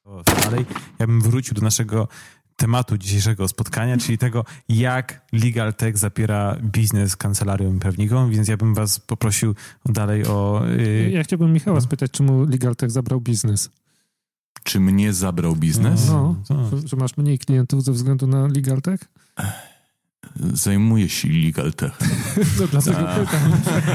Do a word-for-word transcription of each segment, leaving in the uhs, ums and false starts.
Dalej, ja bym wrócił do naszego tematu dzisiejszego spotkania, czyli tego, jak Legal Tech zapiera biznes kancelariom i prawnikom, więc ja bym was poprosił dalej o... Yy... Ja chciałbym Michała spytać, czemu Legal Tech zabrał biznes? Czy mnie zabrał biznes? No, no. Że masz mniej klientów ze względu na Legal Tech? Zajmuję się Legal Tech. No dlatego pytam.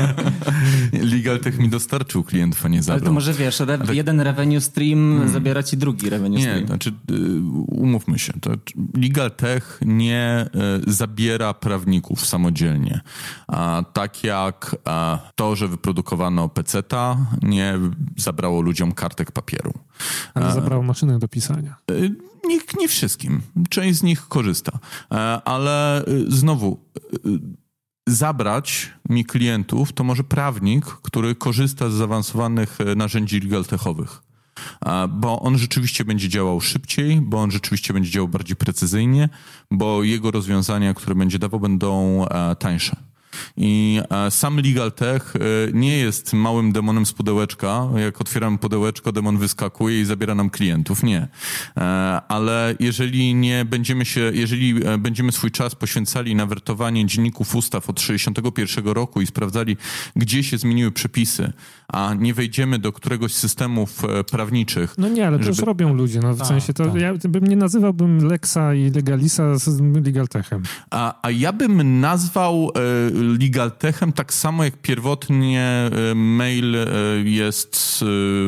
Legal Tech mi dostarczył klientów, a nie zabrał. Ale to może wiesz, re- Ale... jeden revenue stream hmm. zabiera ci drugi revenue nie, stream. Nie, znaczy umówmy się. To Legal Tech nie zabiera prawników samodzielnie. A tak jak a to, że wyprodukowano peceta, nie zabrało ludziom kartek papieru. Ale zabrało maszynę do pisania. Nie, nie wszystkim. Część z nich korzysta. Ale znowu, zabrać mi klientów to może prawnik, który korzysta z zaawansowanych narzędzi legal techowych. Bo on rzeczywiście będzie działał szybciej, bo on rzeczywiście będzie działał bardziej precyzyjnie, bo jego rozwiązania, które będzie dawał, będą tańsze. I sam Legal Tech nie jest małym demonem z pudełeczka. Jak otwieramy pudełeczko, demon wyskakuje i zabiera nam klientów. Nie. Ale jeżeli nie będziemy się, jeżeli będziemy swój czas poświęcali na wertowanie dzienników ustaw od sześćdziesiątego pierwszego roku i sprawdzali, gdzie się zmieniły przepisy, a nie wejdziemy do któregoś z systemów prawniczych. No nie, ale to żeby... już robią ludzie. No w a, sensie to tak. ja bym nie nazywałbym Lexa i Legalisa z Legal Techem. A, a ja bym nazwał e, Legal Techem tak samo jak pierwotnie e, mail e, jest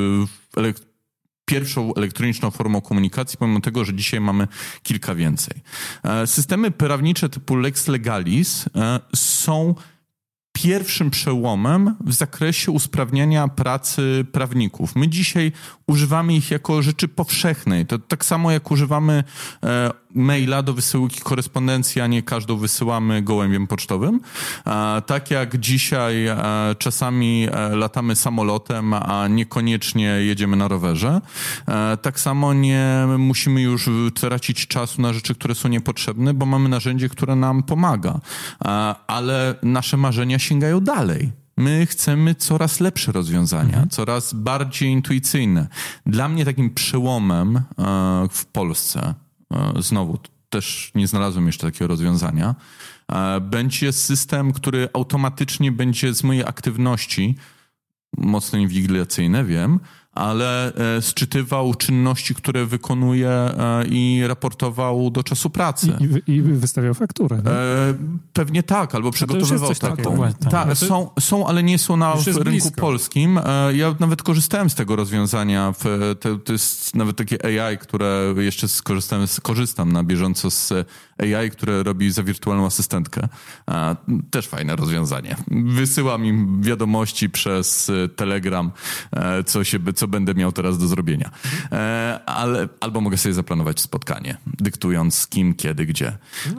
e, elek- pierwszą elektroniczną formą komunikacji, pomimo tego, że dzisiaj mamy kilka więcej. E, systemy prawnicze typu Lex Legalis e, są pierwszym przełomem w zakresie usprawniania pracy prawników. My dzisiaj używamy ich jako rzeczy powszechnej. To tak samo jak używamy e, maila do wysyłki korespondencji, a nie każdą wysyłamy gołębiem pocztowym. E, tak jak dzisiaj e, czasami e, latamy samolotem, a niekoniecznie jedziemy na rowerze. E, tak samo nie musimy już tracić czasu na rzeczy, które są niepotrzebne, bo mamy narzędzie, które nam pomaga. E, ale nasze marzenia sięgają dalej. My chcemy coraz lepsze rozwiązania, mhm. coraz bardziej intuicyjne. Dla mnie takim przełomem e, w Polsce, e, znowu też nie znalazłem jeszcze takiego rozwiązania, e, będzie system, który automatycznie będzie z mojej aktywności, mocno inwigilacyjne, wiem, ale e, sczytywał czynności, które wykonuje e, i raportował do czasu pracy. I, i wystawiał fakturę. E, pewnie tak, albo przygotowywał taką. Tak, są, są, ale nie są na rynku blisko. polskim. E, ja nawet korzystałem z tego rozwiązania. W, te, to jest nawet takie A I, które jeszcze skorzystałem, korzystam na bieżąco z A I, które robi za wirtualną asystentkę. E, też fajne rozwiązanie. Wysyłam im wiadomości przez Telegram, e, co się co będę miał teraz do zrobienia. E, ale, albo mogę sobie zaplanować spotkanie, dyktując z kim, kiedy, gdzie.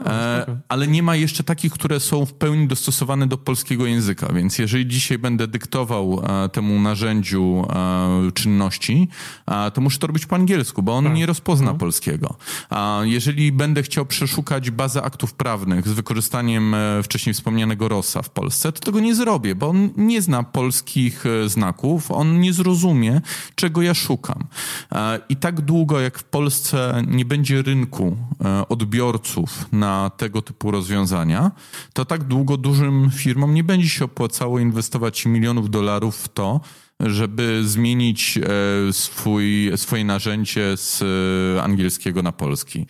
E, ale nie ma jeszcze takich, które są w pełni dostosowane do polskiego języka, więc jeżeli dzisiaj będę dyktował e, temu narzędziu e, czynności, e, to muszę to robić po angielsku, bo on tak. nie rozpozna no. polskiego. A jeżeli będę chciał przeszukać bazę aktów prawnych z wykorzystaniem e, wcześniej wspomnianego Rossa w Polsce, to tego nie zrobię, bo on nie zna polskich e, znaków, on nie zrozumie, czego ja szukam. I tak długo, jak w Polsce nie będzie rynku odbiorców na tego typu rozwiązania, to tak długo dużym firmom nie będzie się opłacało inwestować milionów dolarów w to, żeby zmienić swój, swoje narzędzie z angielskiego na polski.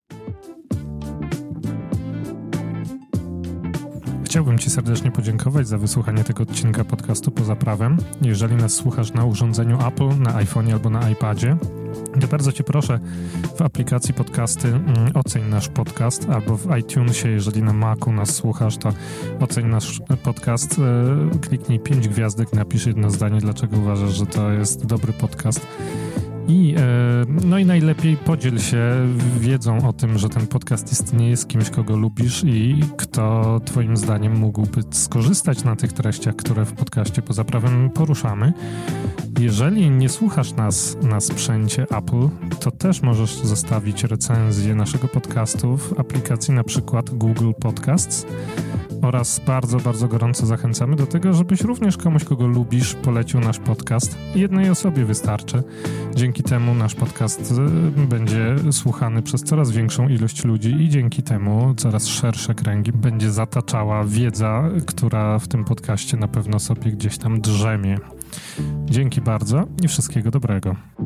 Chciałbym Ci serdecznie podziękować za wysłuchanie tego odcinka podcastu Poza Prawem. Jeżeli nas słuchasz na urządzeniu Apple, na iPhone'ie albo na iPadzie, to bardzo Cię proszę w aplikacji podcasty mm, oceń nasz podcast, albo w iTunesie, jeżeli na Macu nas słuchasz, to oceń nasz podcast, e, kliknij pięć gwiazdek, napisz jedno zdanie, dlaczego uważasz, że to jest dobry podcast. I, no i najlepiej podziel się wiedzą o tym, że ten podcast istnieje, z kimś, kogo lubisz i kto twoim zdaniem mógłby skorzystać na tych treściach, które w podcaście Poza Prawem poruszamy. Jeżeli nie słuchasz nas na sprzęcie Apple, to też możesz zostawić recenzję naszego podcastu w aplikacji na przykład Google Podcasts Oraz bardzo, bardzo gorąco zachęcamy do tego, żebyś również komuś, kogo lubisz, polecił nasz podcast. Jednej osobie wystarczy. Dzięki temu nasz podcast będzie słuchany przez coraz większą ilość ludzi i dzięki temu coraz szersze kręgi będzie zataczała wiedza, która w tym podcaście na pewno sobie gdzieś tam drzemie. Dzięki bardzo i wszystkiego dobrego.